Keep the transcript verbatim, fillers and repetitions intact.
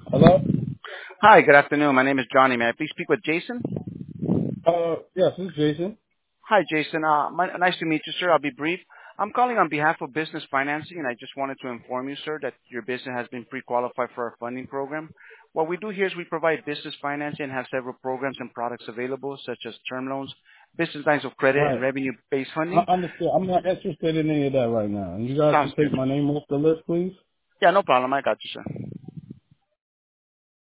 Hello? Hi, good afternoon. My name is Johnny. May I please speak with Jason? Uh, yes, this is Jason. Hi, Jason. Uh, my, nice to meet you, sir. I'll be brief. I'm calling on behalf of Business Financing, and I just wanted to inform you, sir, that your business has been pre-qualified for our funding program. What we do here is we provide business financing and have several programs and products available, such as term loans, business lines of credit, and Right. revenue-based funding. I understand. I'm not interested in any of that right now. And you guys Sounds can good. take my name off the list, please. Yeah, no problem. I got you, sir.